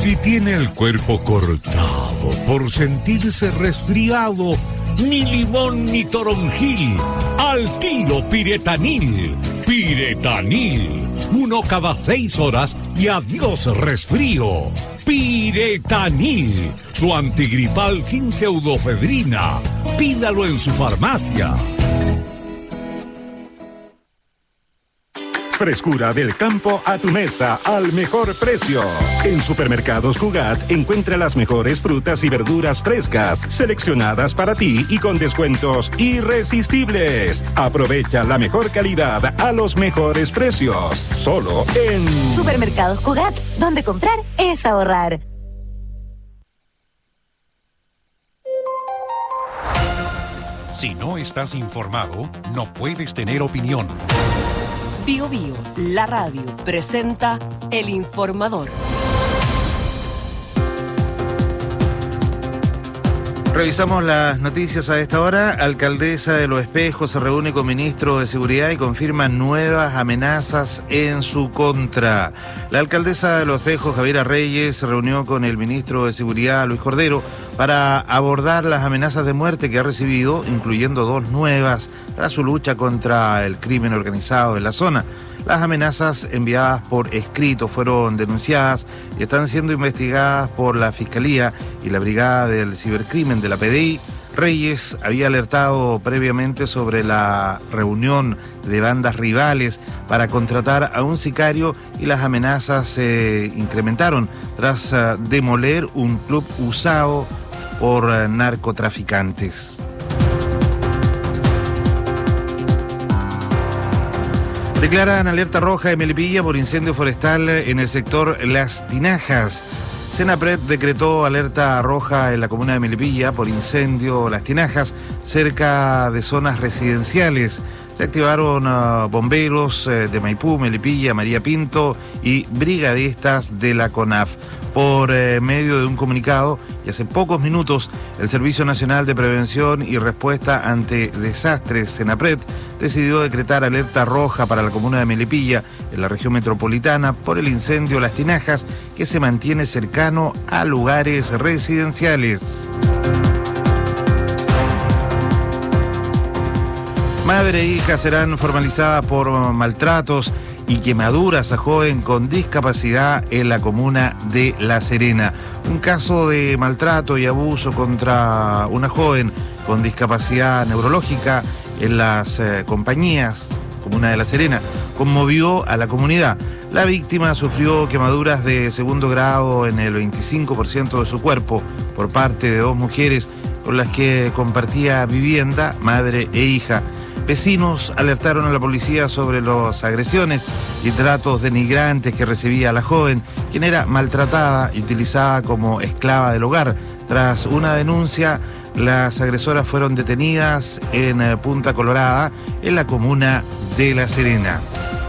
Si tiene el cuerpo cortado por sentirse resfriado, ni limón ni toronjil, al tiro Piretanil. Piretanil, 1 cada 6 horas y adiós resfrío. Piretanil, su antigripal sin pseudofedrina. Pídalo en su farmacia. Frescura del campo a tu mesa al mejor precio. En Supermercados Cugat encuentra las mejores frutas y verduras frescas, seleccionadas para ti y con descuentos irresistibles. Aprovecha la mejor calidad a los mejores precios. Solo en Supermercados Cugat, donde comprar es ahorrar. Si no estás informado, no puedes tener opinión. Bio Bio, la radio, presenta El Informador. Revisamos las noticias a esta hora. Alcaldesa de Los Espejos se reúne con ministro de Seguridad y confirma nuevas amenazas en su contra. La alcaldesa de Los Espejos, Javiera Reyes, se reunió con el ministro de Seguridad, Luis Cordero, para abordar las amenazas de muerte que ha recibido, incluyendo 2 nuevas, tras su lucha contra el crimen organizado en la zona. Las amenazas enviadas por escrito fueron denunciadas y están siendo investigadas por la Fiscalía y la Brigada del Cibercrimen de la PDI. Reyes había alertado previamente sobre la reunión de bandas rivales para contratar a un sicario y las amenazas se incrementaron tras demoler un club usado por narcotraficantes. Declaran alerta roja en Melipilla por incendio forestal en el sector Las Tinajas. Senapred decretó alerta roja en la comuna de Melipilla por incendio Las Tinajas cerca de zonas residenciales. Se activaron bomberos de Maipú, Melipilla, María Pinto y brigadistas de la CONAF. Por medio de un comunicado, y hace pocos minutos, el Servicio Nacional de Prevención y Respuesta ante Desastres, Senapred, decidió decretar alerta roja para la comuna de Melipilla, en la región metropolitana, por el incendio Las Tinajas, que se mantiene cercano a lugares residenciales. Madre e hija serán formalizadas por maltratos y quemaduras a joven con discapacidad en la comuna de La Serena. Un caso de maltrato y abuso contra una joven con discapacidad neurológica en las compañías, comuna de La Serena, conmovió a la comunidad. La víctima sufrió quemaduras de 2º grado en el 25% de su cuerpo por parte de 2 mujeres con las que compartía vivienda, madre e hija. Vecinos alertaron a la policía sobre las agresiones y tratos denigrantes que recibía la joven, quien era maltratada y utilizada como esclava del hogar. Tras una denuncia, las agresoras fueron detenidas en Punta Colorada, en la comuna de La Serena.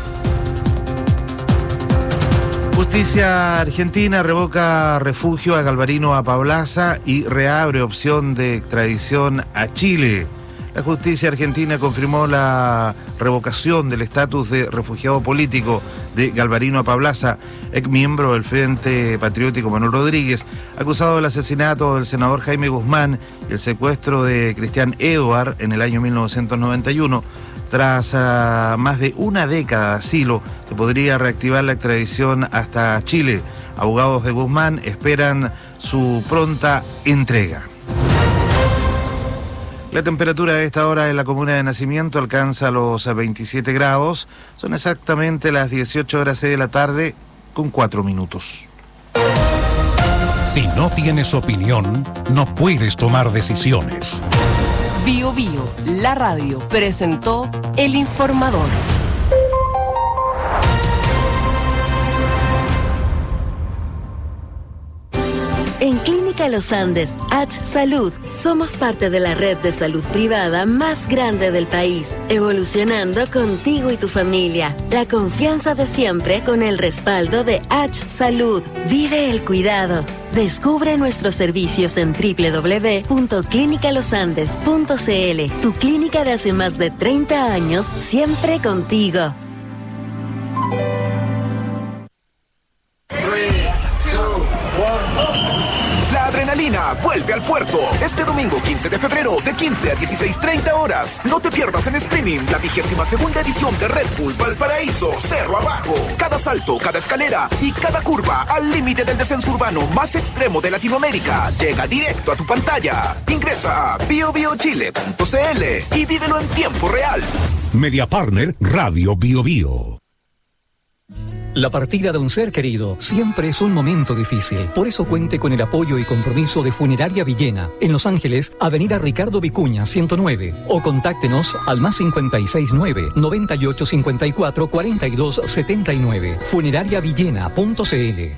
Justicia argentina revoca refugio a Galvarino Apablaza y reabre opción de extradición a Chile. La justicia argentina confirmó la revocación del estatus de refugiado político de Galvarino Apablaza, ex miembro del Frente Patriótico Manuel Rodríguez, acusado del asesinato del senador Jaime Guzmán y el secuestro de Cristian Edward en el año 1991. Tras más de una década de asilo, se podría reactivar la extradición hasta Chile. Abogados de Guzmán esperan su pronta entrega. La temperatura a esta hora en la comuna de Nacimiento alcanza los 27 grados. Son exactamente las 18:06 de la tarde con 4 minutos. Si no tienes opinión, no puedes tomar decisiones. Bio Bio, la radio, presentó El Informador. En Clínica Los Andes, H Salud, somos parte de la red de salud privada más grande del país, evolucionando contigo y tu familia. La confianza de siempre con el respaldo de H Salud. Vive el cuidado. Descubre nuestros servicios en www.clinicalosandes.cl. Tu clínica de hace más de 30 años, siempre contigo. 15 de febrero de 15 a 16:30 horas. No te pierdas en streaming la 22ª edición de Red Bull Valparaíso, Cerro Abajo. Cada salto, cada escalera y cada curva al límite del descenso urbano más extremo de Latinoamérica llega directo a tu pantalla. Ingresa a biobiochile.cl y vívelo en tiempo real. Media Partner Radio Bio Bio. La partida de un ser querido siempre es un momento difícil. Por eso cuente con el apoyo y compromiso de Funeraria Villena, en Los Ángeles, Avenida Ricardo Vicuña, 109. O contáctenos al +569 9854 4279. Funerariavillena.cl.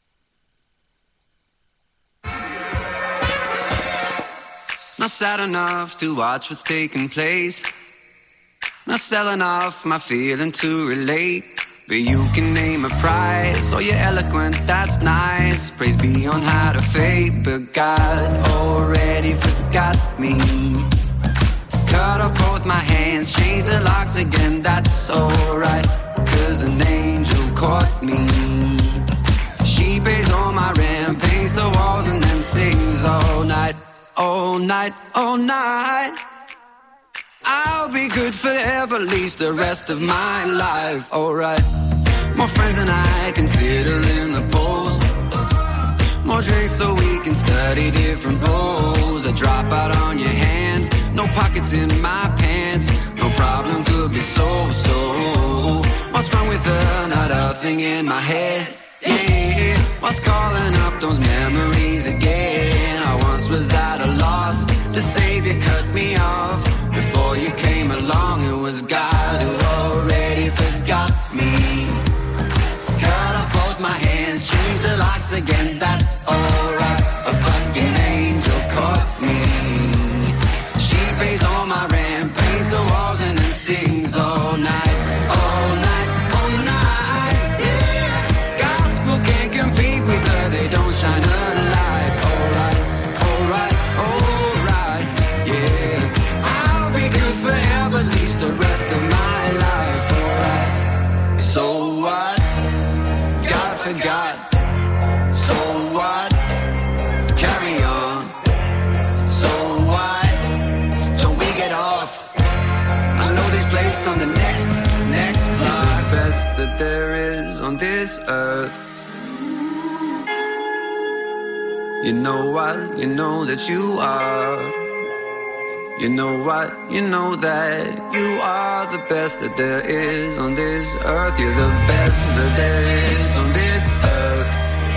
Not sad enough to watch what's taking place. Not selling off my feeling to relate. But you can name a price, or you're eloquent, that's nice. Praise be on high to fate, but God already forgot me. Cut off both my hands, changed the locks again, that's alright. Cause an angel caught me. She pays all my rent, paints the walls and then sings all night, all night, all night. I'll be good forever, at least the rest of my life, alright. More friends than I consider in the polls. More drinks so we can study different roles. A drop out on your hands, no pockets in my pants. No problem could be so. What's wrong with another thing in my head? Yeah, what's calling up those memories again? I once was at a loss, the savior cut me off. Before you came along, it was God who already forgot me. Cut off both my hands, changed the locks again, that's alright. A fucking angel caught me. She pays all my rent, paints the walls and then sings all night, all night, all night. Yeah, gospel can't compete with her, they don't shine a light. Alright, alright, alright, yeah. I'll be good forever, at least the rest of my life, alright. So what? God forgot. So what? Carry on. So what? Don't we get off? I know this place on the next block. Best that there is on this earth. You know what? You know that you are. You know what? You know that you are the best that there is on this earth. You're the best that there is on this earth.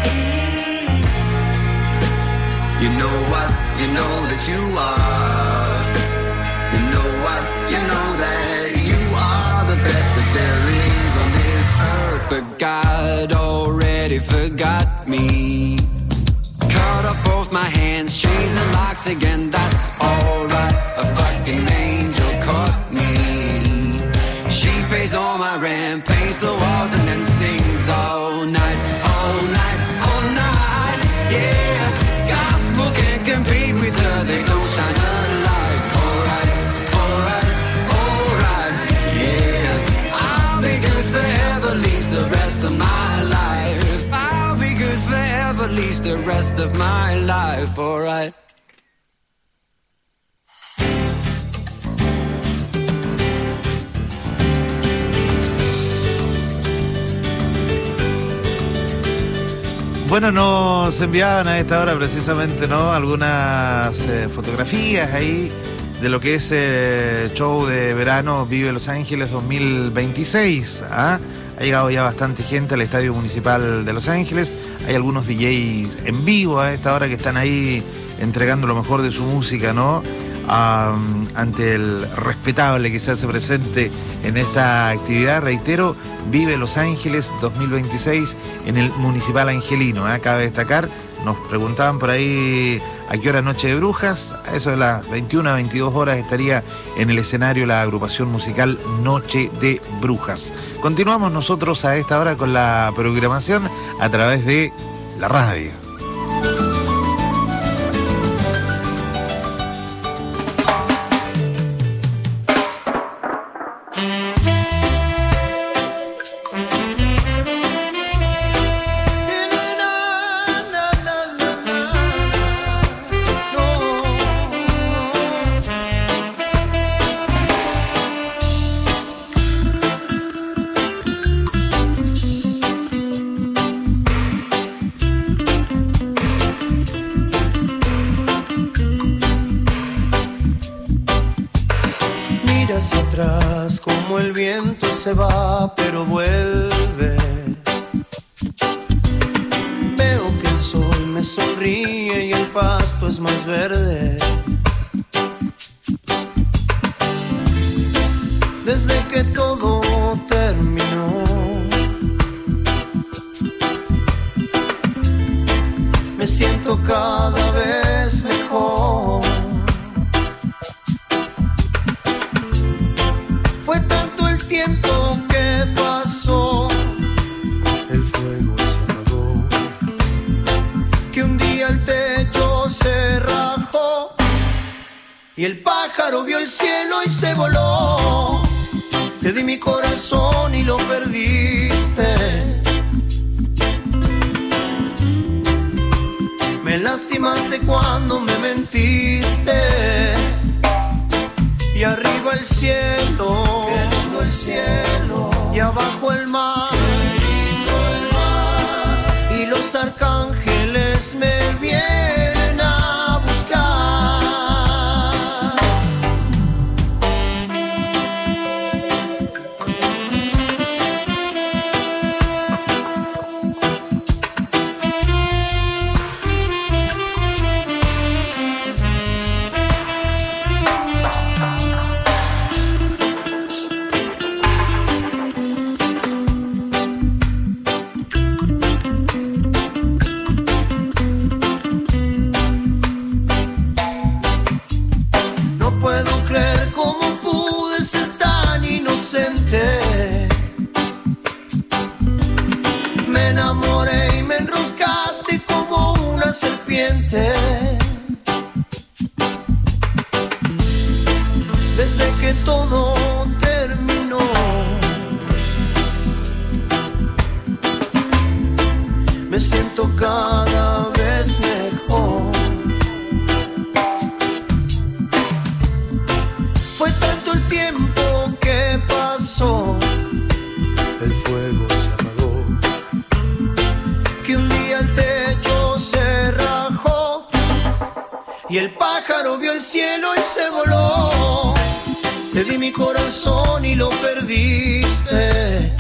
You know what? You know that you are. You know what? You know that you are the best that there is on this earth. But God already forgot me. Cut off both my hands, changed the locks again, that's alright. A fucking angel caught me. She pays all my rent, paints the walls and then sings all night, all night, all night. Yeah, gospel can't compete with her, they don't shine a light. Alright, alright, alright, yeah. I'll be good forever, at least the rest of my life. I'll be good forever, at least the rest of my life, alright. Bueno, nos enviaban a esta hora precisamente, ¿no?, algunas fotografías ahí de lo que es el show de verano Vive Los Ángeles 2026. ¿Ah? Ha llegado ya bastante gente al Estadio Municipal de Los Ángeles. Hay algunos DJs en vivo a esta hora que están ahí entregando lo mejor de su música, ¿no?, ante el respetable que se hace presente en esta actividad. Reitero, Vive Los Ángeles 2026 en el Municipal Angelino. Cabe destacar, nos preguntaban por ahí a qué hora Noche de Brujas. A eso de las 21 a 22 horas estaría en el escenario la agrupación musical Noche de Brujas. Continuamos nosotros a esta hora con la programación a través de la radio. hacia atrás, como el viento se va pero vuelve. Veo que el sol me sonríe y el pasto es más verde. Desde que todo terminó, me siento cada vez mejor. Fue tanto el tiempo que pasó, el fuego se apagó, que un día el techo se rajó y el pájaro vio el cielo y se voló. Te di mi corazón y lo perdiste. Me lastimaste cuando me mentiste. Y arriba el cielo, qué lindo el cielo. Y abajo el mar, qué lindo el mar. Y los arcángeles me vienen a buscar. Me enamoré y me enroscaste como una serpiente. Desde que todo terminó, me siento cada vez mejor. Fue tanto el tiempo que pasó, el fuego se apagó, que un día el techo se rajó y el pájaro vio el cielo y se voló. Te di mi corazón y lo perdiste.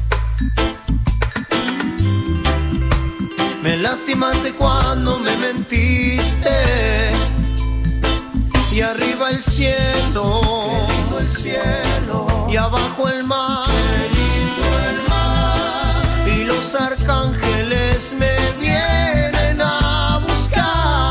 Me lastimaste cuando me mentiste. Y arriba el cielo, qué lindo el cielo. Y abajo el mar, qué lindo el mar. Y los arcángeles me vienen a buscar.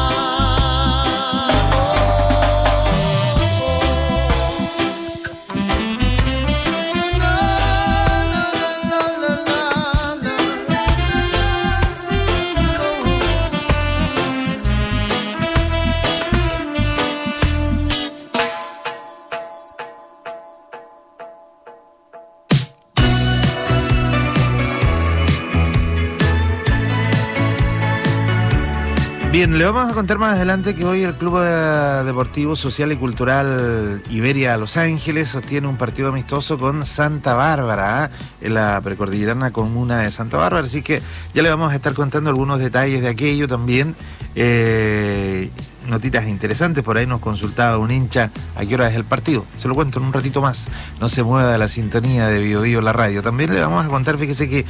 Bien, le vamos a contar más adelante que hoy el Club Deportivo Social y Cultural Iberia Los Ángeles sostiene un partido amistoso con Santa Bárbara, en la precordillerana comuna de Santa Bárbara, así que ya le vamos a estar contando algunos detalles de aquello también. Notitas interesantes, por ahí nos consultaba un hincha a qué hora es el partido. Se lo cuento en un ratito más. No se mueva de la sintonía de Bio Bio la radio. También le vamos a contar, fíjese que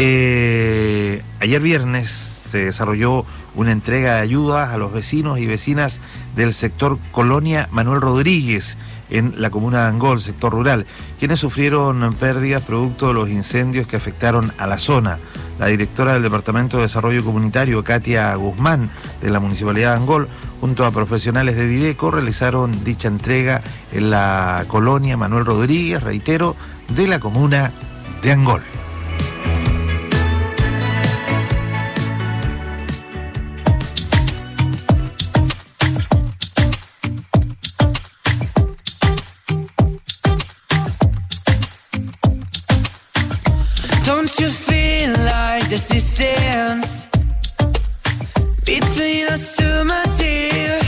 ayer viernes se desarrolló una entrega de ayudas a los vecinos y vecinas del sector Colonia Manuel Rodríguez en la comuna de Angol, sector rural, quienes sufrieron pérdidas producto de los incendios que afectaron a la zona. La directora del Departamento de Desarrollo Comunitario, Katia Guzmán, de la Municipalidad de Angol, junto a profesionales de Viveco, realizaron dicha entrega en la Colonia Manuel Rodríguez, reitero, de la comuna de Angol. Don't you feel like there's distance between us two, my dear?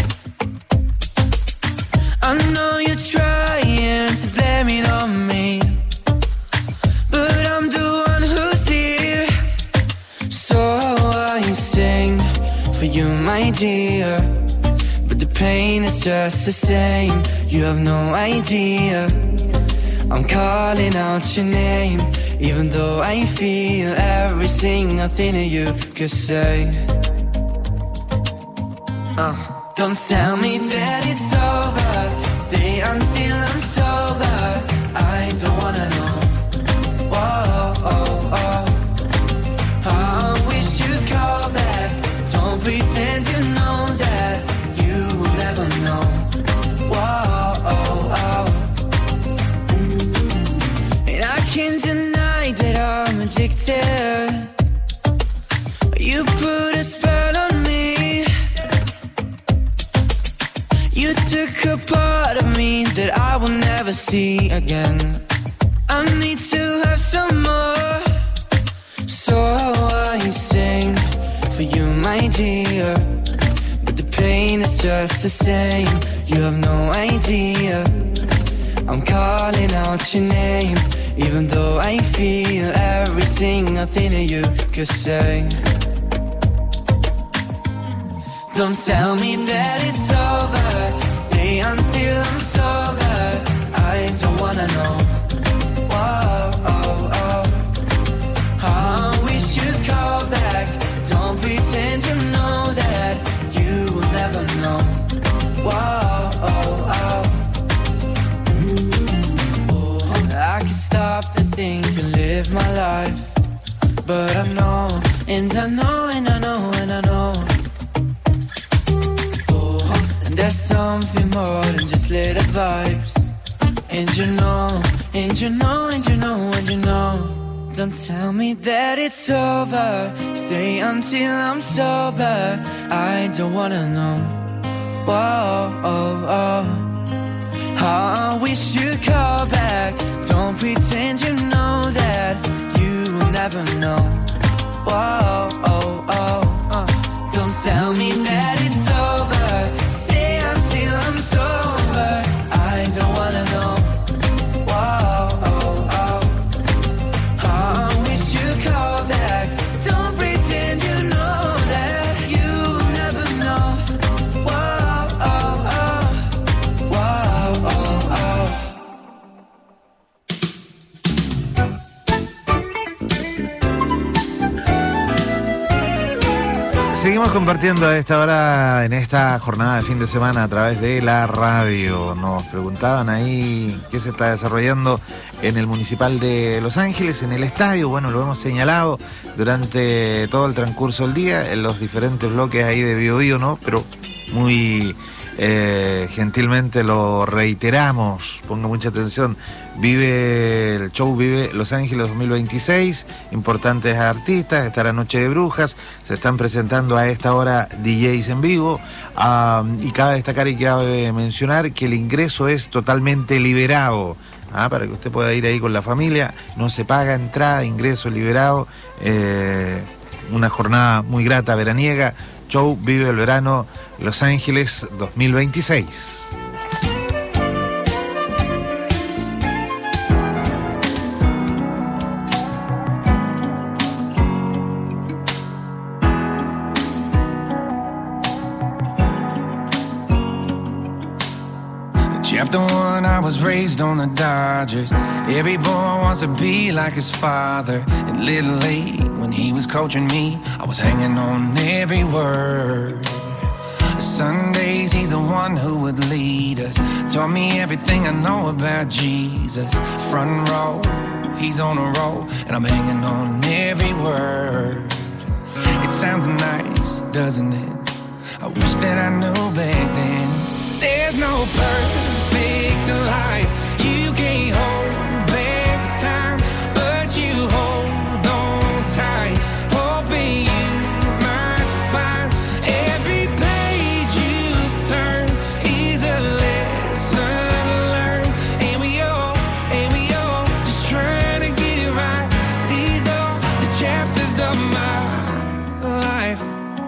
I know you're trying to blame it on me, but I'm the one who's here. So I sing for you, my dear, but the pain is just the same. You have no idea. I'm calling out your name, even though I feel every single thing that you could say. Don't tell me that it's over. Stay until I'm sober. I don't wanna know. Whoa, oh, oh. I wish you'd call back. Don't pretend you know that. You will never know. Whoa, oh, oh. And I can't deny that I'm addicted. You put a spell on me. You took a part of me that I will never see again. I need to have some more, so I sing for you, my dear. But the pain is just the same. You have no idea. I'm calling out your name, even though I feel every single thing that you could say. Don't tell me that it's over. Stay until I'm sober. I don't wanna know. Whoa, oh, oh. I wish you'd call back. Don't pretend you know that. You will never know. Whoa, oh, oh. I can stop to think and live my life, but I know, and I know, and I know, and I know. There's something more than just little vibes. And you know, and you know, and you know, and you know. Don't tell me that it's over. Stay until I'm sober. I don't wanna know. Whoa, oh, oh. I wish you'd call back. Don't pretend you know that. You will never know. Whoa, oh, oh. Don't tell me that it's over. I'm sober, I don't wanna know. Whoa, oh, oh. I wish you'd call back. Don't pretend you know that. You'll never know. Whoa, oh, oh. Whoa, oh, oh. Seguimos compartiendo a esta hora, en esta jornada de fin de semana a través de la radio. Nos preguntaban ahí qué se está desarrollando en el Municipal de Los Ángeles, en el estadio. Bueno, lo hemos señalado durante todo el transcurso del día, en los diferentes bloques ahí de Bio Bio, ¿no? Pero muy gentilmente lo reiteramos, ponga mucha atención. El show Vive Los Ángeles 2026, importantes artistas, estará Noche de Brujas, se están presentando a esta hora DJs en vivo, y cabe destacar y cabe mencionar que el ingreso es totalmente liberado, para que usted pueda ir ahí con la familia, no se paga entrada, ingreso liberado, una jornada muy grata, veraniega, show Vive el Verano Los Ángeles 2026. Chapter 1, I was raised on the Dodgers. Every boy wants to be like his father. And Little League, when he was coaching me, I was hanging on every word. Sundays, he's the one who would lead us. Taught me everything I know about Jesus. Front row, he's on a roll, and I'm hanging on every word. It sounds nice, doesn't it? I wish that I knew back then. There's no perfect life. You can't hold back time, but you hold on tight, hoping you might find every page you've turned is a lesson learned. And we all just trying to get it right. These are the chapters of my life.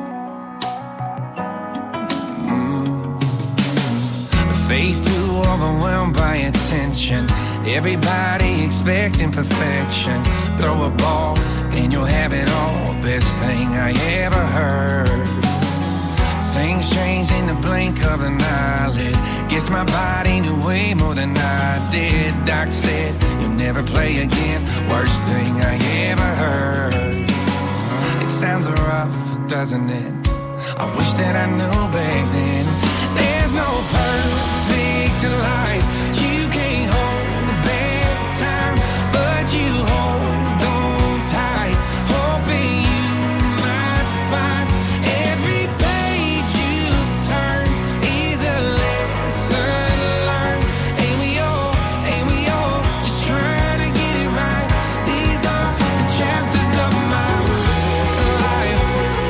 Face too overwhelmed by attention. Everybody expecting perfection. Throw a ball and you'll have it all. Best thing I ever heard. Things change in the blink of an eyelid. Guess my body knew way more than I did. Doc said, you'll never play again. Worst thing I ever heard. It sounds rough, doesn't it? I wish that I knew back then. There's no perfect life. You can't hold back time, but you hold on tight, hoping you might find every page you've turned is a lesson learned. Ain't we all just trying to get it right? These are the chapters of my life,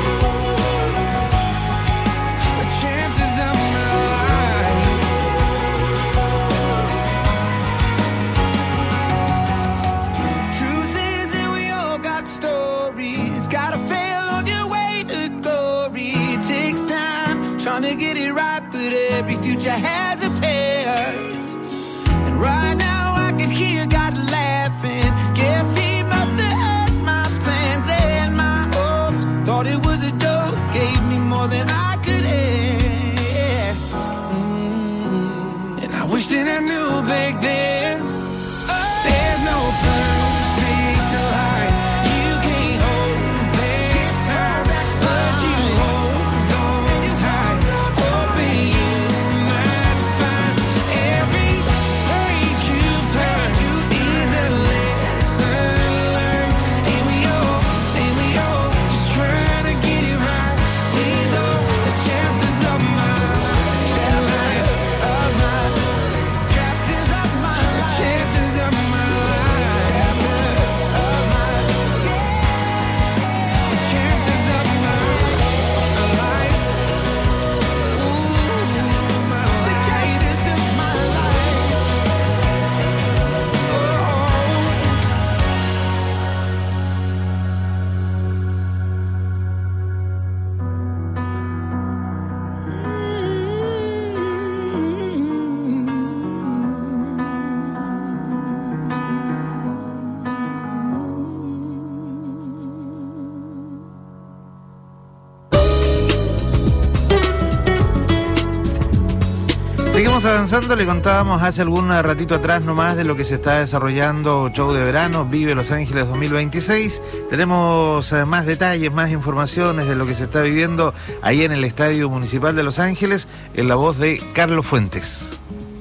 the chapters of my life. Truth is that we all got stories. Gotta fail on your way to glory. It takes time trying to get it right, but every future has a past. And right now I can hear God laughing. Guess he must have heard my plans and my hopes. Thought it was a joke, gave me more than I could ask. And I wish that I knew back then. There's no perfect life. You can't hold back time, but you hold on tight, hoping you might find every page you've turned is a lesson learned. Ain't we all just trying to get it right? These are the chapters of my life, chapters of my life, chapters of my life, chapters of my life, the chapters of my life. Ooh, my life, the chapters of my life. Seguimos avanzando, le contábamos hace algún ratito atrás nomás de lo que se está desarrollando, show de verano, Vive Los Ángeles 2026. Tenemos más detalles, más informaciones de lo que se está viviendo ahí en el Estadio Municipal de Los Ángeles, en la voz de Carlos Fuentes.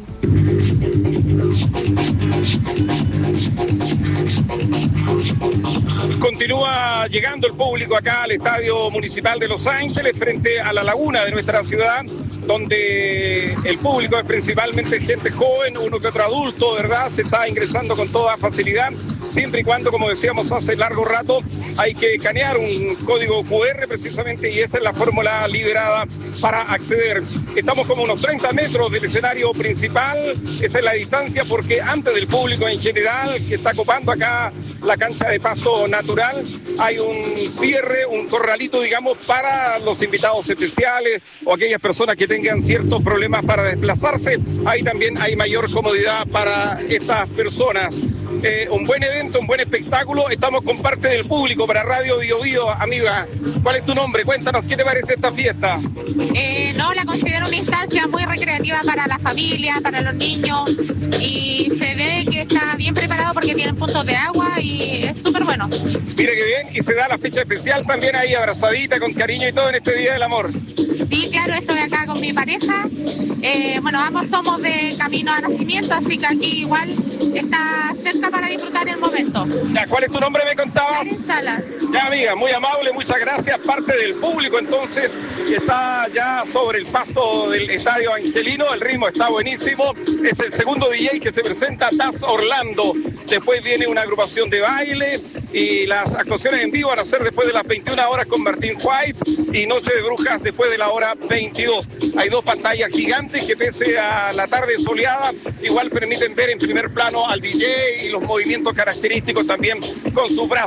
Continúa llegando el público acá al Estadio Municipal de Los Ángeles, frente a la laguna de nuestra ciudad, donde el público es principalmente gente joven, uno que otro adulto, ¿verdad? Se está ingresando con toda facilidad, siempre y cuando, como decíamos hace largo rato, hay que escanear un código QR precisamente, y esa es la fórmula liberada para acceder. Estamos como unos 30 metros del escenario principal, esa es la distancia, porque antes del público en general que está ocupando acá la cancha de pasto natural, hay un cierre, un corralito, digamos, para los invitados especiales o aquellas personas que tengan ciertos problemas para desplazarse. Ahí también hay mayor comodidad para estas personas. Un buen evento, un buen espectáculo. Estamos con parte del público para Radio Bio Bio. Amiga, ¿cuál es tu nombre? Cuéntanos, ¿qué te parece esta fiesta? No, la considero una instancia muy recreativa para la familia, para los niños, y se ve que está bien preparado porque tienen puntos de agua y es súper bueno. Mire qué bien, y se da la fecha especial también ahí, abrazadita, con cariño y todo en este Día del Amor. Sí, claro, estoy acá con mi pareja. Bueno, ambos somos de camino a nacimiento, así que aquí igual está cerca para disfrutar el momento. Ya, ¿cuál es tu nombre, me contabas? Karen Salas. Ya, amiga, muy amable, muchas gracias. Parte del público entonces que está ya sobre el pasto del Estadio Angelino. El ritmo está buenísimo. Es el segundo DJ que se presenta, Das Orlando. Después viene una agrupación de baile y las actuaciones en vivo van a ser después de las 21 horas con Martín White y Noche de Brujas después de la hora 22. Hay dos pantallas gigantes que, pese a la tarde soleada, igual permiten ver en primer plano al DJ y los movimientos característicos también con sus brazos.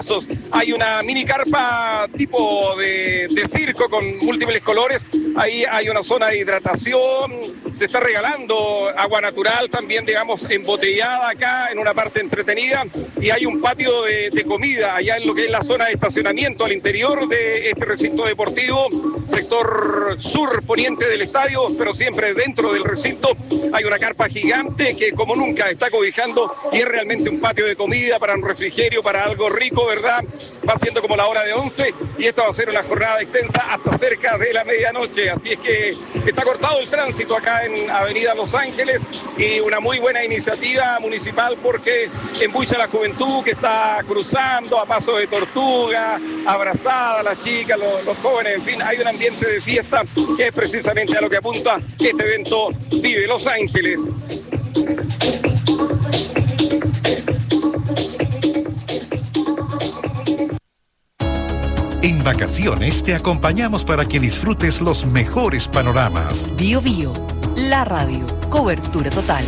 Hay una mini carpa tipo de circo con múltiples colores. Ahí hay una zona de hidratación. Se está regalando agua natural también, digamos, embotellada acá en una parte entretenida. Y hay un patio de comida allá en lo que es la zona de estacionamiento al interior de este recinto deportivo, sector sur poniente del estadio, pero siempre dentro del recinto hay una carpa gigante que como nunca está cobijando y es realmente un patio de comida para un refrigerio, para algo rico, ¿verdad? Va siendo como la hora de 11 y esta va a ser una jornada extensa hasta cerca de la medianoche, así es que está cortado el tránsito acá en Avenida Los Ángeles y una muy buena iniciativa municipal porque embucha la juventud que está cruzando a paso de tortuga, abrazada, las chicas, los jóvenes, en fin, hay un ambiente de fiesta que es precisamente a lo que apunta este evento Vive Los Ángeles. En vacaciones te acompañamos para que disfrutes los mejores panoramas. Bio Bio, la radio, cobertura total.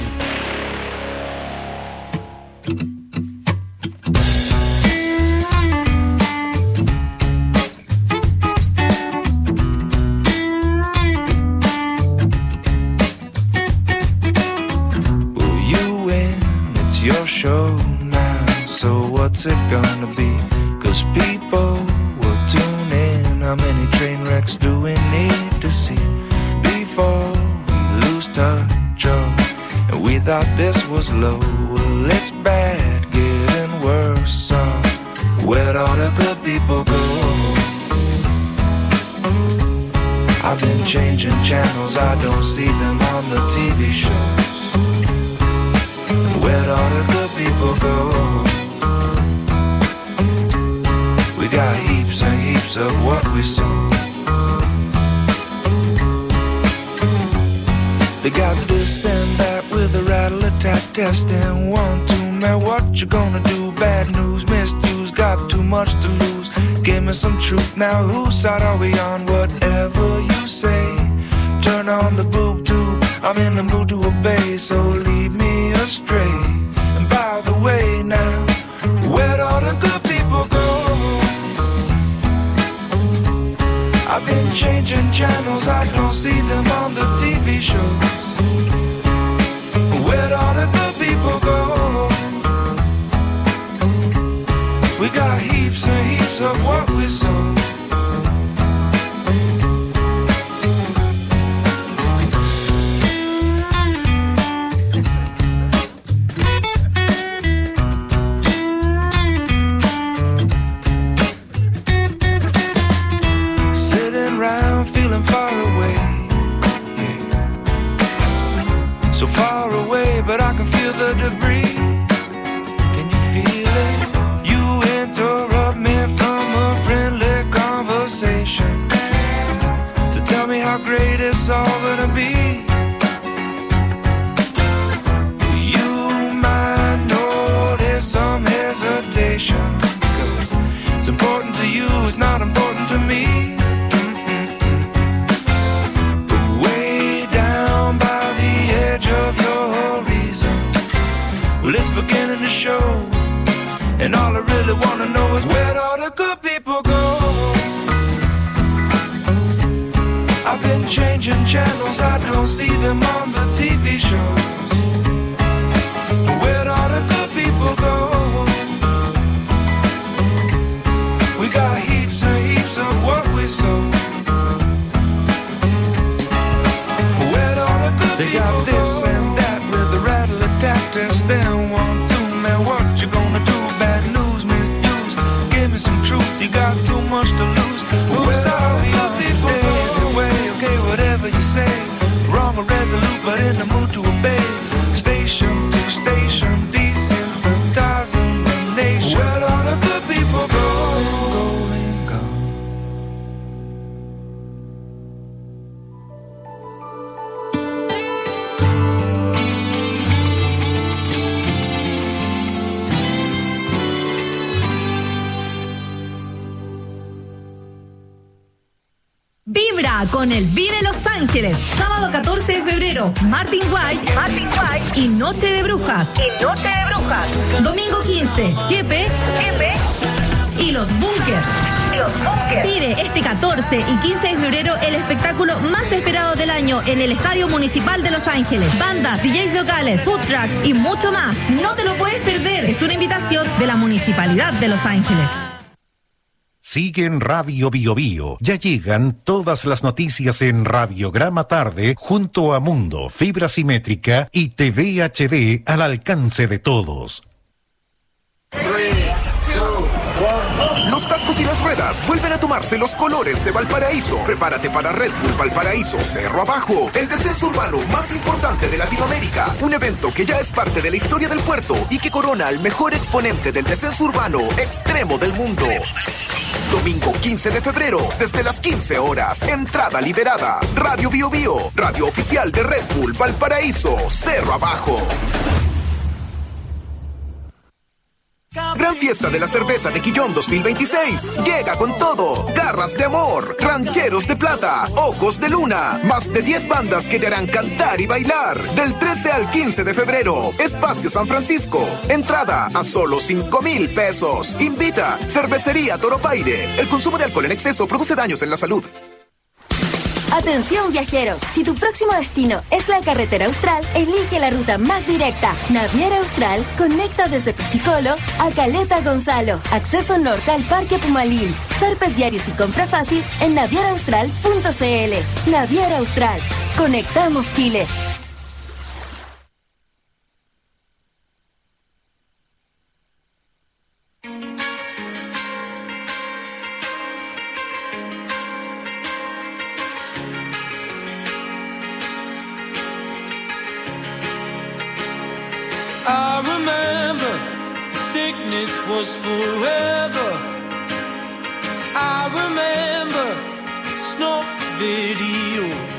Your show now, so what's it gonna be? 'Cause people will tune in. How many train wrecks do we need to see before we lose touch? Oh, and we thought this was low. Well, it's bad, getting worse. So where'd all the good people go? I've been changing channels, I don't see them on the TV shows. Where'd all the good people go? We got heaps and heaps of what we sow. They got this and that with a rattle attack testing 1, 2, man, what you gonna do? Bad news, misuse, got too much to lose. Give me some truth now, whose side are we on? Whatever you say, turn on the boob tube. I'm in the mood to obey, so lead me astray. And by the way now, where'd all the good people go? I've been changing channels, I don't see them on the TV shows. Where'd all the good people go? We got heaps and heaps of what we sow. So far away, but I can feel the debris. Can you feel it? You interrupt me from a friendly conversation to tell me how great it's all gonna be. You might notice some hesitation, 'cause it's important to you, it's not important to me. Of your reason, well, it's beginning to show, and all I really wanna know is where'd all the good people go? I've been changing channels, I don't see them on the TV shows. Where'd all the good people go? We got heaps and heaps of what we sow. They got this and that with the rattle attack test. Then 1, 2, man, what you gonna do? Bad news, misuse. Give me some truth, you got too much to lose. Who's all the people anyway? Okay, whatever you say. Wrong or resolute, but in the mood to obey. Station to station, desensitizing the nation. Where all the good people go? Vibra con el Vive Los Ángeles, sábado 14 de febrero, Martin White y Noche de Brujas. Domingo 15, Jepe y los Bunkers. Vive este 14 y 15 de febrero el espectáculo más esperado del año en el Estadio Municipal de Los Ángeles. Bandas, DJs locales, food trucks y mucho más. No te lo puedes perder. Es una invitación de la Municipalidad de Los Ángeles. Sigue en Radio Bio Bio. Ya llegan todas las noticias en Radiograma Tarde junto a Mundo, Fibra Simétrica y TV HD al alcance de todos. Los cascos y las ruedas vuelven a tomarse los colores de Valparaíso. Prepárate para Red Bull Valparaíso Cerro Abajo, el descenso urbano más importante de Latinoamérica. Un evento que ya es parte de la historia del puerto y que corona al mejor exponente del descenso urbano extremo del mundo. Domingo 15 de febrero, desde las 15 horas. Entrada liberada. Radio Bio Bio, radio oficial de Red Bull Valparaíso Cerro Abajo. Gran fiesta de la cerveza de Quillón 2026. Llega con todo. Garras de amor, rancheros de plata, ojos de luna. Más de 10 bandas que te harán cantar y bailar. Del 13 al 15 de febrero. Espacio San Francisco. Entrada a solo 5,000 pesos. Invita Cervecería Toropaire. El consumo de alcohol en exceso produce daños en la salud. Atención viajeros, si tu próximo destino es la carretera austral, elige la ruta más directa. Naviera Austral conecta desde Pichicolo a Caleta Gonzalo. Acceso norte al Parque Pumalín. Zarpes diarios y compra fácil en navieraaustral.cl. Naviera Austral. Conectamos Chile. I remember the sickness was forever. I remember snuff videos,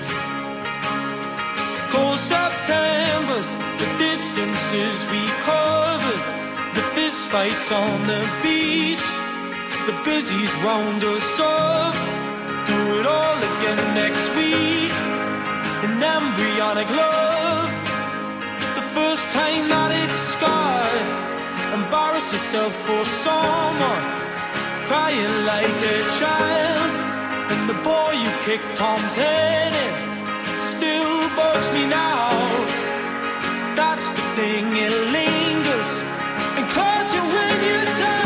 cold Septembers, the distances we covered, the fist fights on the beach, the busies round us up. Do it all again next week. An embryonic love. First time that it's scarred. Embarrass yourself for someone, crying like a child. And the boy you kicked Tom's head in still bugs me now. That's the thing, it lingers and claws you when you're down.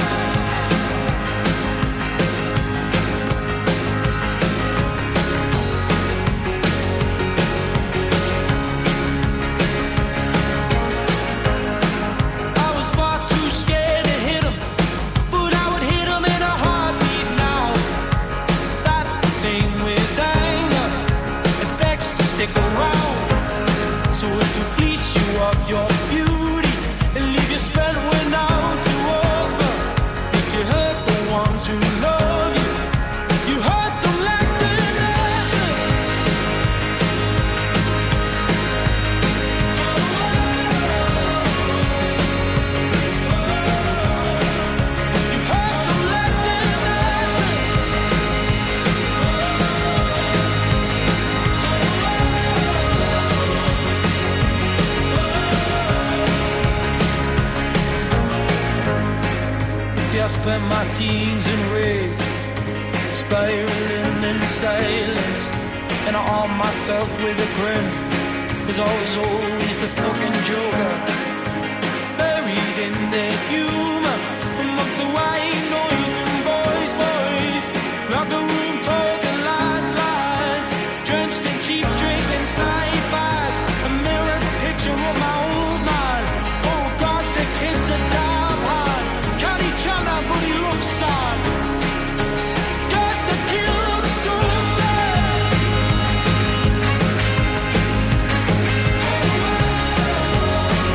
Your beauty and leave you spent without to offer. Did you hurt the ones who love you? You hurt them like they're nothing. You hurt them like they're nothing. I spent my teens in rage, spiraling in silence, and I armed myself with a grin, 'cause I was always the fucking joker, buried in the humor, amongst the white noise and boys, locked the room talking lines, drenched in cheap drink and snipe bags, a mirrored picture of my old man. Oh God, the kids are damn hard. But he looks sad. God, the kid looks so sad. You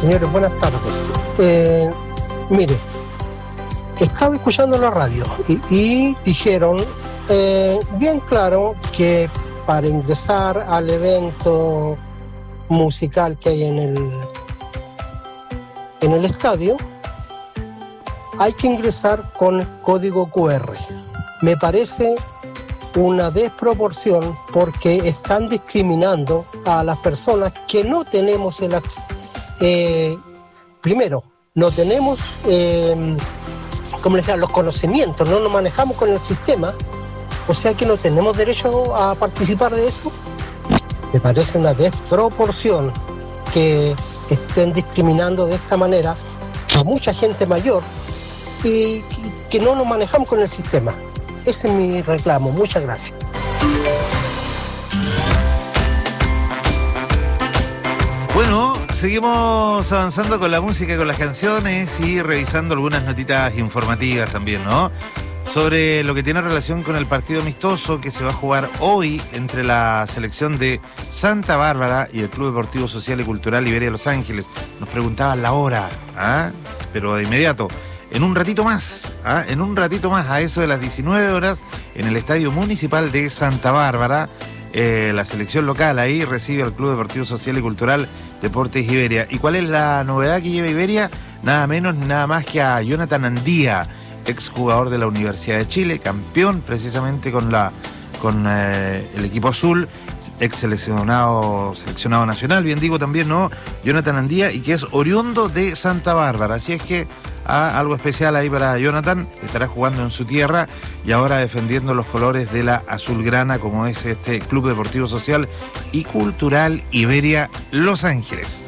Señores, buenas tardes. Mire, estaba escuchando la radio y dijeron bien claro que para ingresar al evento musical que hay en el estadio hay que ingresar con el código QR. Me parece una desproporción porque están discriminando a las personas que no tenemos el acceso. Primero, no tenemos los conocimientos, no nos manejamos con el sistema, o sea que no tenemos derecho a participar de eso. Me parece una desproporción que estén discriminando de esta manera a mucha gente mayor y que no nos manejamos con el sistema. Ese es mi reclamo. Muchas gracias. Bueno, seguimos avanzando con la música, con las canciones y revisando algunas notitas informativas también, ¿no? Sobre lo que tiene relación con el partido amistoso que se va a jugar hoy entre la selección de Santa Bárbara y el Club Deportivo Social y Cultural Iberia Los Ángeles. Nos preguntaban la hora, pero de inmediato. En un ratito más, a eso de las 19 horas, en el Estadio Municipal de Santa Bárbara, la selección local ahí recibe al Club Deportivo Social y Cultural Deportes Iberia. ¿Y cuál es la novedad que lleva Iberia? Nada menos ni nada más que a Jonathan Andía, exjugador de la Universidad de Chile, campeón precisamente con el equipo azul, ex seleccionado nacional, bien digo también, ¿no? Jonathan Andía, y que es oriundo de Santa Bárbara. Así es que algo especial ahí para Jonathan, estará jugando en su tierra y ahora defendiendo los colores de la azulgrana, como es este Club Deportivo Social y Cultural Iberia Los Ángeles.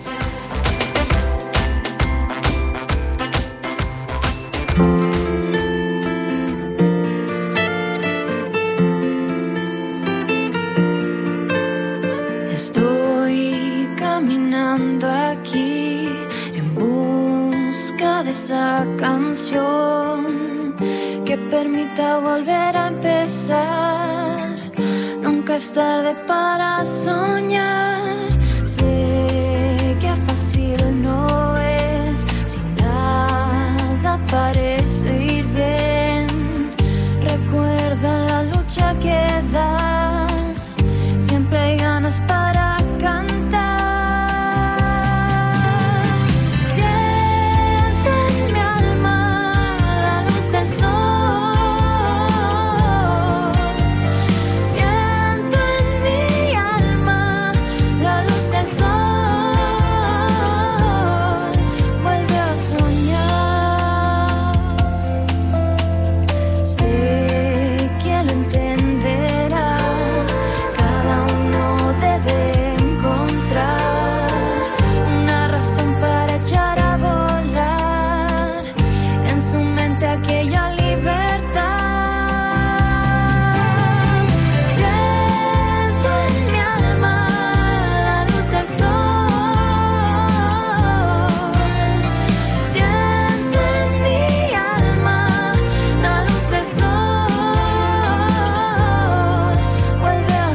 Estoy caminando aquí en busca de esa canción que permita volver a empezar. Nunca es tarde para soñar. Sé que fácil no es, si nada parece ir bien. Recuerda la lucha que das, siempre hay ganas para cantar. Siento en mi alma la luz del sol. Siento en mi alma la luz del sol. Vuelve a soñar. Sé que lo entenderás. Cada uno debe encontrar una razón para echar a volar en su mente aquella libertad. Siento en mi alma la luz del sol. Siento en mi alma la luz del sol. Vuelve a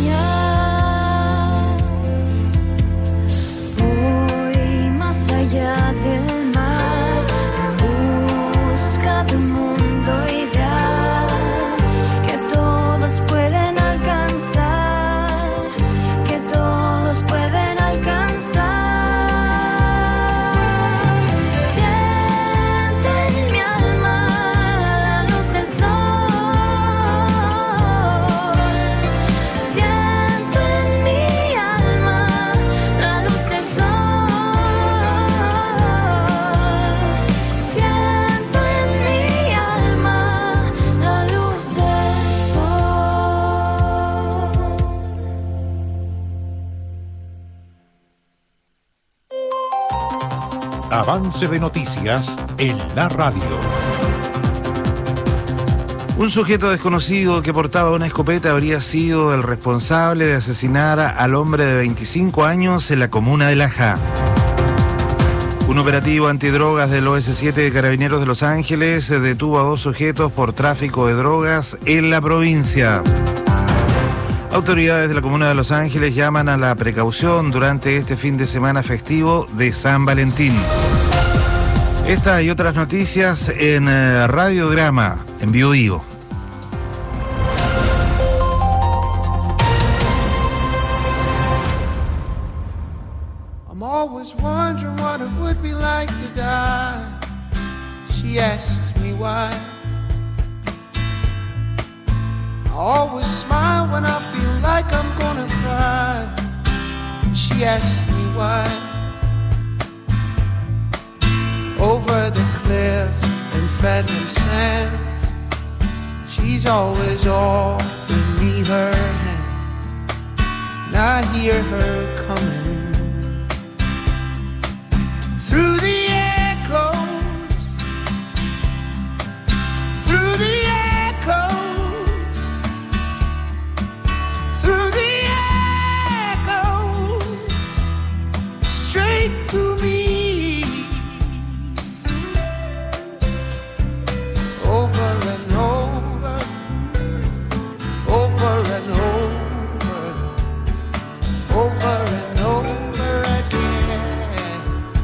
soñar. Voy más allá del mar en busca de un mundo ideal que todos pueden alcanzar, que todos pueden alcanzar. Siento en mi alma la luz del sol. Siento en mi alma la luz del sol. Siento en mi alma la luz del sol. Avance de noticias en la radio. Un sujeto desconocido que portaba una escopeta habría sido el responsable de asesinar al hombre de 25 años en la comuna de Laja. Un operativo antidrogas del OS7 de Carabineros de Los Ángeles detuvo a 2 sujetos por tráfico de drogas en la provincia. Autoridades de la Comuna de Los Ángeles llaman a la precaución durante este fin de semana festivo de San Valentín. Esta y otras noticias en Radiograma, en Bio. I'm always wondering what it would be like to die. She asks me why. I always smile when I feel like I'm gonna cry. She asks me why. Over the cliff in Phantom Sands, she's always offering me her hand, and I hear her coming through the echoes, through the echoes, through the echoes, straight to me. Over and over, over and over, over and over again.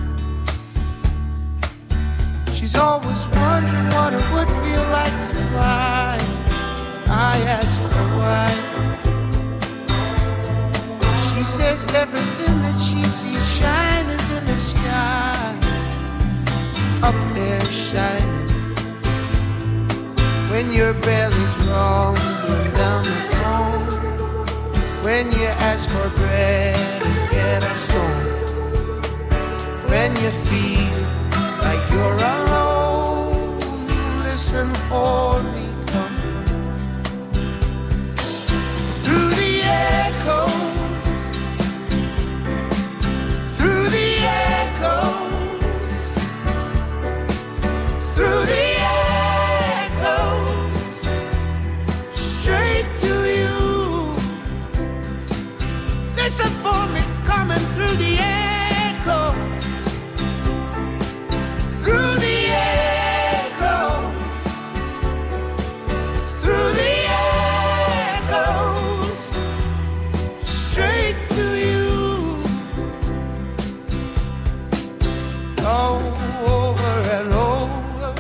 She's always wondering what it would feel like to fly. I ask her why. She says everything that she sees shine is in the sky, up there shining. When your belly's rumbling down the phone, when you ask for bread and get a stone, when you feel like you're alone, listen for me coming through the echo, through the echo, through the for me coming through the echo, through the echo, through the echoes, straight to you. Oh, over and over,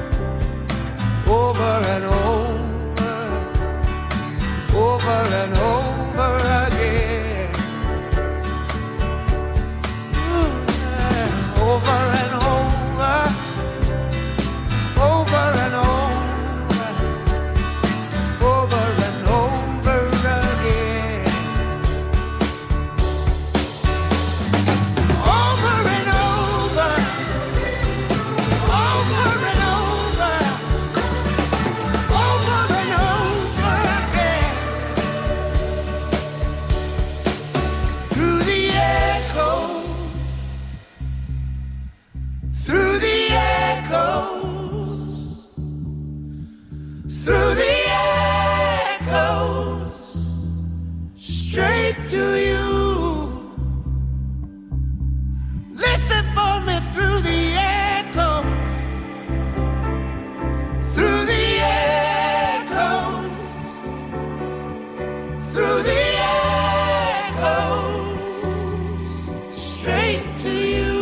over and over, over and over again. Over and over, over and over, over and over again. Over and over, over and over, over and over again. Through the echo, through the echoes, through the echoes, straight to you. Listen for me through the echo, through the echoes, through the echoes, straight to you.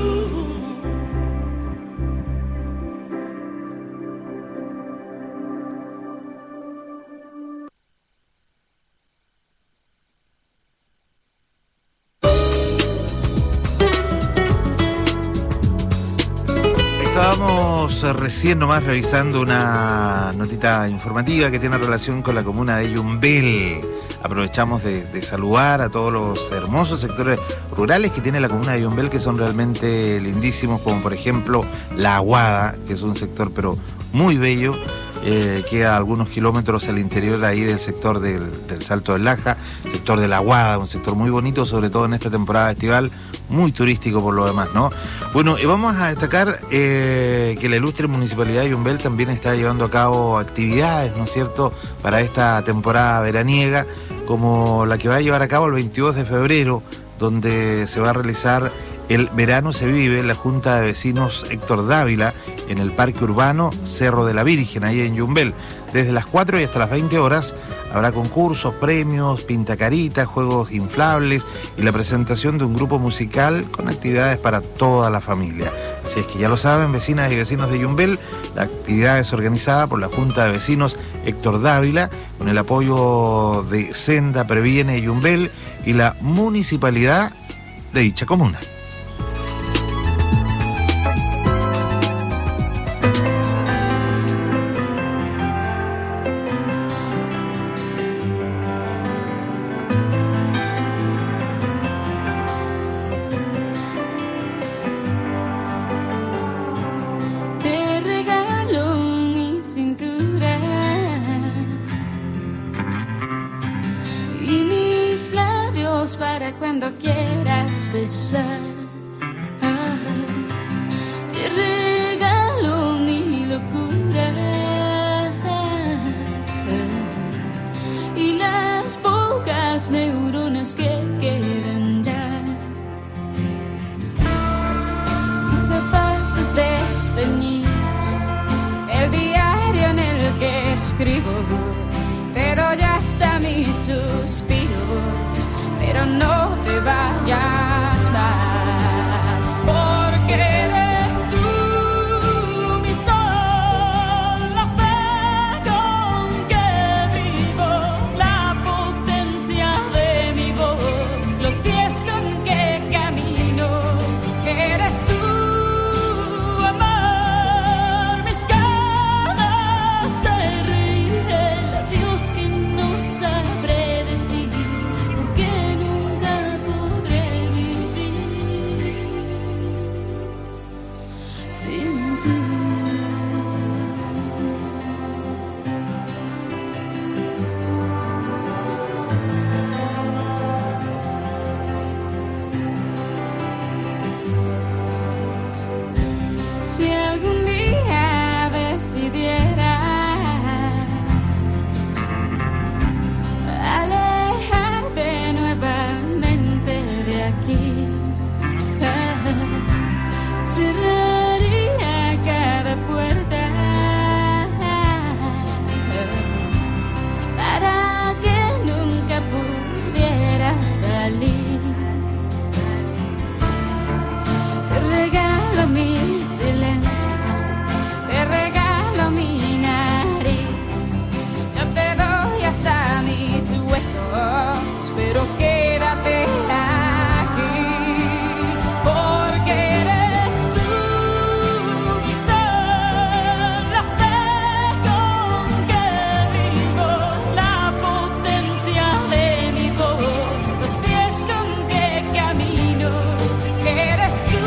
Estábamos recién nomás revisando una notita informativa que tiene relación con la comuna de Yumbel. Aprovechamos de saludar a todos los hermosos sectores rurales que tiene la comuna de Yumbel, que son realmente lindísimos, como por ejemplo La Aguada, que es un sector pero muy bello, queda a algunos kilómetros al interior ahí del sector del Salto del Laja, sector de La Aguada, un sector muy bonito, sobre todo en esta temporada estival, muy turístico por lo demás, ¿no? Bueno, y vamos a destacar que la ilustre Municipalidad de Yumbel también está llevando a cabo actividades, ¿no es cierto?, para esta temporada veraniega, como la que va a llevar a cabo el 22 de febrero, donde se va a realizar el Verano se Vive en la Junta de Vecinos Héctor Dávila, en el Parque Urbano Cerro de la Virgen, ahí en Yumbel, desde las 4 y hasta las 20 horas, Habrá concursos, premios, pintacaritas, juegos inflables y la presentación de un grupo musical con actividades para toda la familia. Así es que ya lo saben, vecinas y vecinos de Yumbel, la actividad es organizada por la Junta de Vecinos Héctor Dávila, con el apoyo de Senda Previene Yumbel y la municipalidad de dicha comuna. Para cuando quieras besar, te regalo mi locura y las pocas neuronas que quedan ya. Mis zapatos desteñidos, el diario en el que escribo, pero ya está mis suspiros. Pero no te vayas más, porque eres tú mi sol, la fe con que vivo, la potencia de mi voz, los pies con que camino. Eres tú, amor, mis ganas de reír, el adiós que no sabré decir. Si algún día decidieras alejarte nuevamente de aquí, cerraría cada puerta para que nunca pudieras salir. Te regalo mis silencios, te regalo mi nariz, yo te doy hasta mis huesos, pero quédate aquí, porque eres tú mi sol, la fe con que vivo, la potencia de mi voz, los pies con que camino. Eres tú,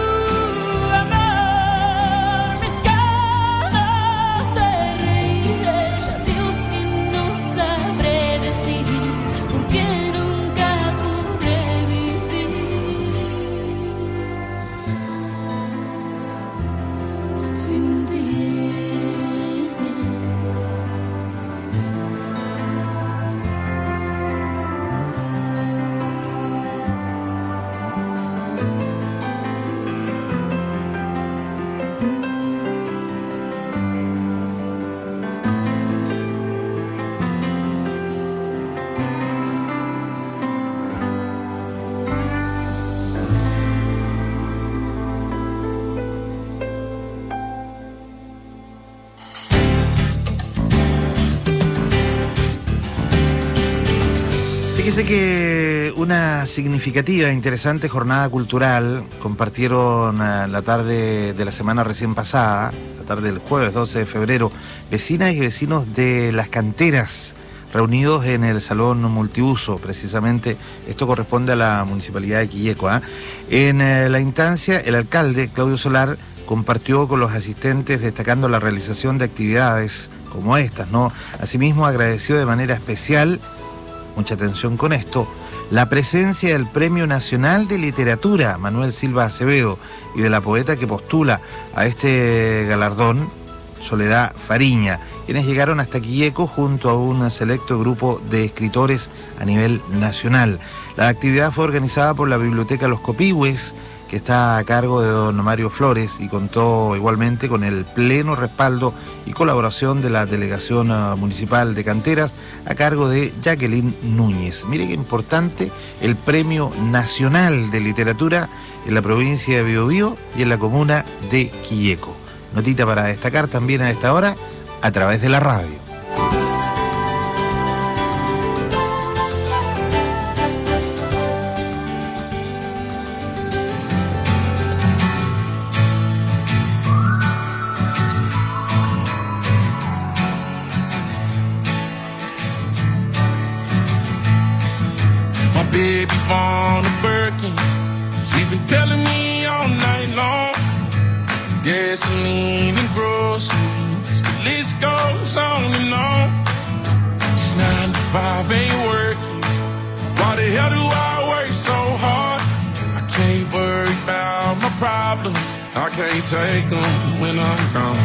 amor, mis ganas de reír, el adiós que no sabré decir, porque nunca podré vivir sin ti. Fíjese que una significativa e interesante jornada cultural compartieron la tarde de la semana recién pasada, la tarde del jueves 12 de febrero, vecinas y vecinos de Las Canteras, reunidos en el Salón Multiuso. Precisamente esto corresponde a la Municipalidad de Quilleco. En la instancia, el alcalde, Claudio Solar, compartió con los asistentes destacando la realización de actividades como estas, ¿no? Asimismo, agradeció de manera especial, mucha atención con esto, la presencia del Premio Nacional de Literatura Manuel Silva Acevedo y de la poeta que postula a este galardón, Soledad Fariña, quienes llegaron hasta Quilleco junto a un selecto grupo de escritores a nivel nacional. La actividad fue organizada por la Biblioteca Los Copihue, que que está a cargo de don Mario Flores y contó igualmente con el pleno respaldo y colaboración de la Delegación Municipal de Canteras a cargo de Jacqueline Núñez. Mire qué importante el Premio Nacional de Literatura en la provincia de Biobío y en la comuna de Quilleco. Notita para destacar también a esta hora a través de la radio. Baby on a Birkin, she's been telling me all night long. Gasoline and groceries, the list goes on and on. It's 9 to 5, ain't working. Why the hell do I work so hard? I can't worry about my problems, I can't take them when I'm gone.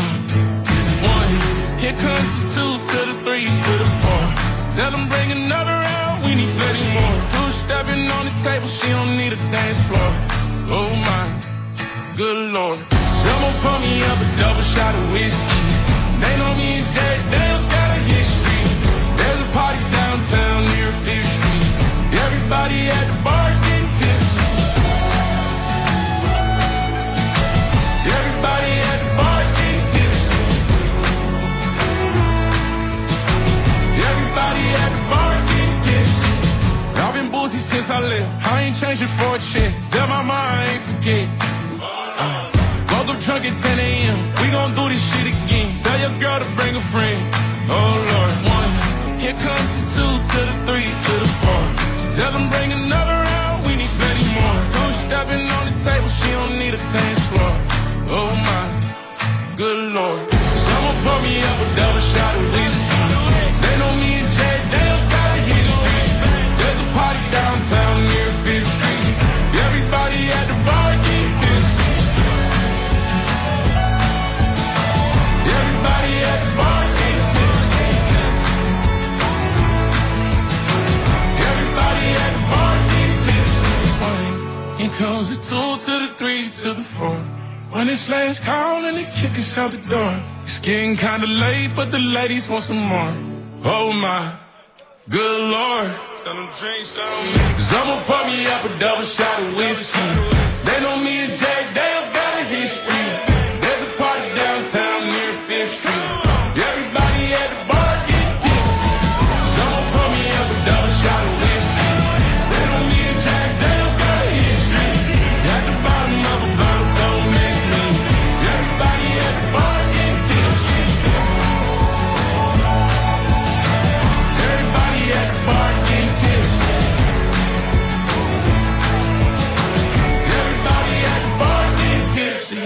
1, here comes the 2 to the 3 to the 4. Tell them bring another round, we need plenty more. 2 stepping on the table, she don't need a dance floor. Oh my, good lord. Someone pour me up a double shot of whiskey. They know me and Jay Dale's got a history. There's a party downtown near 5th Street. Everybody at the bar getting tipsy. Everybody at the bar getting tipsy. Everybody at the bar getting tipsy. I've been boozy since I left. I ain't changing for a check. Tell my mom I ain't forget. Woke up drunk at 10 a.m. We gon' do this shit again. Tell your girl to bring a friend. Oh Lord. 1, here comes the 2 to the 3 to the 4. Tell them bring another round, we need plenty more. 2 stepping on the table, she don't need a dance floor. Oh my, good lord. Someone pour me up a double shot of whiskey. They know me and Jay Dale's got a history. There's a party downtown near 5th Street. Everybody at the bar getting tipsy. Everybody at the bar getting tipsy. Everybody at the bar getting tipsy. Here comes the 2 to the 3 to the 4. When it's last call and they kick us out the door. It's getting kinda late, but the ladies want some more. Oh my, good lord. Tell them drink some. Someone pour me up a double shot of whiskey. They know me and Jay Dale's got a history. There's a party downtown near 5th Street. Everybody at the bar getting tipsy. Someone pour me up a double shot of whiskey. They know me and Jay Dale's got a history. At the bottom of a bottle, don't miss me. Everybody at the bar getting tipsy. Everybody at the bar getting tipsy. Everybody at the bar getting tipsy.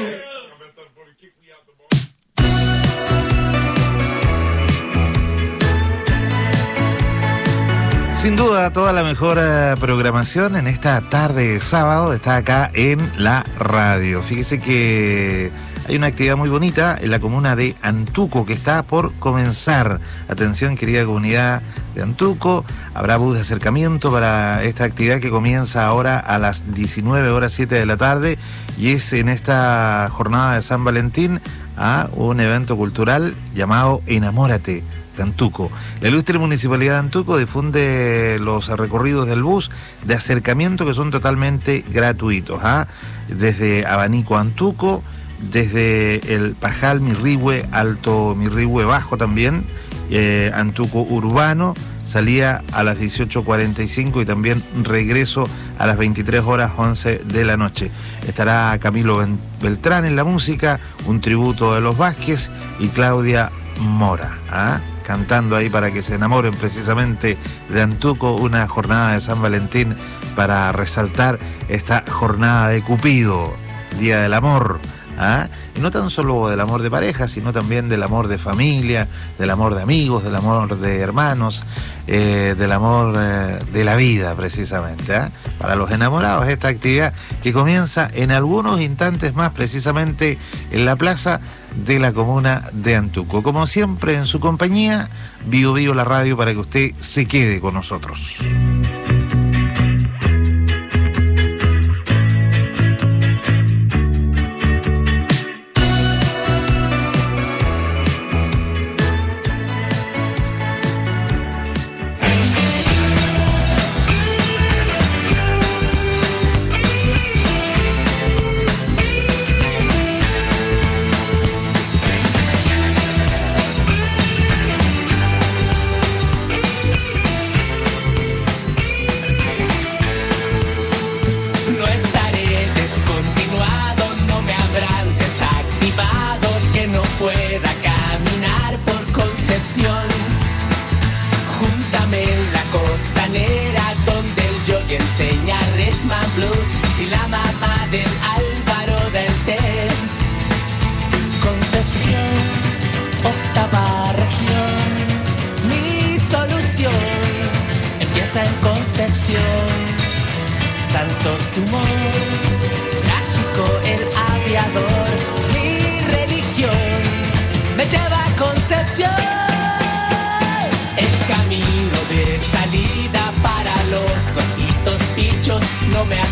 Sin duda, toda la mejor programación en esta tarde de sábado está acá en la radio. Fíjese que hay una actividad muy bonita en la comuna de Antuco que está por comenzar. Atención, querida comunidad de Antuco, habrá bus de acercamiento para esta actividad que comienza ahora a las 19:07 de la tarde y es en esta jornada de San Valentín a un evento cultural llamado Enamórate de Antuco. La ilustre Municipalidad de Antuco difunde los recorridos del bus de acercamiento que son totalmente gratuitos, desde Abanico a Antuco, desde el Pajal Mirrihue, Alto Mirrihue Bajo también, Antuco Urbano, salía a las 18:45 y también regreso a las 23:11 de la noche. Estará Camilo Beltrán en la música, un tributo de los Vázquez y Claudia Mora, cantando ahí para que se enamoren precisamente de Antuco, una jornada de San Valentín para resaltar esta jornada de Cupido, Día del Amor. Y no tan solo del amor de pareja, sino también del amor de familia, del amor de amigos, del amor de hermanos, del amor de la vida precisamente. Para los enamorados, esta actividad que comienza en algunos instantes más precisamente en la plaza de la comuna de Antuco. Como siempre en su compañía, Bio Bio la radio para que usted se quede con nosotros.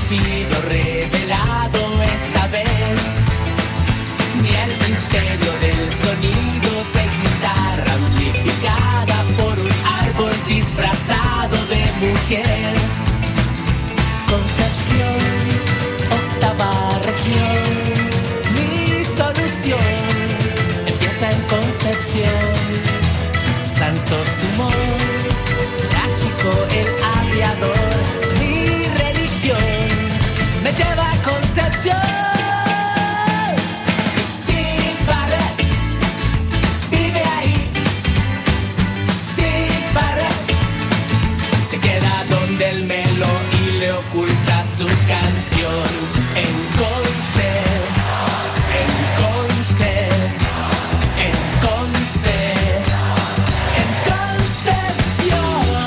sido revelado esta vez, ni el misterio del sonido de guitarra amplificada por un árbol disfrazado de mujer. Concepción, octava región, mi solución empieza en Concepción. Santos Dumont, trágico el aviador, mi religión me lleva a Concepción. Sin Barret vive ahí, Sin Barret se queda donde el Melo y le oculta su canción. En Conce, en Conce, en Conce, en Concepción.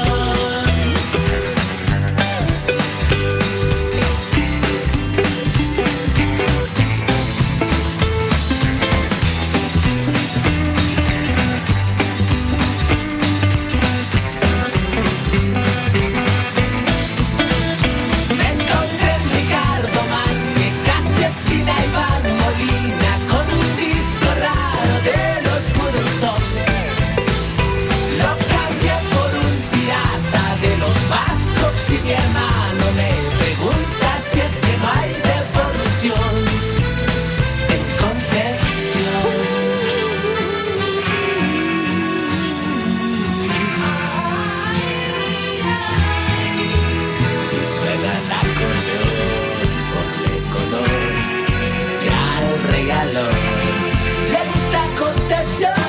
Me encontré en Ricardo Man, que casi esquina Iván Molina, con un disco raro de los Voodoo Tops. Lo cambié por un pirata de los Vascos y mi hermano me pregunta si es que no hay devolución en Concepción. Si suena el acordeón, ponle color que al regalón le gusta Concepción.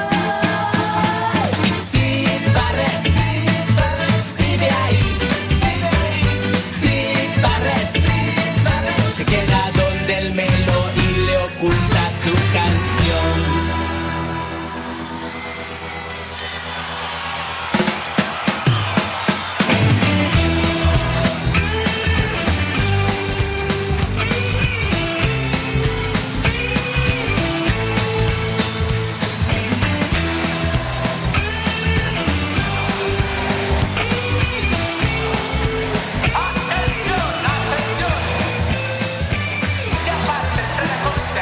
Y Sin Barret vive ahí, Sin Barret se queda donde el Melo y le oculta su canción.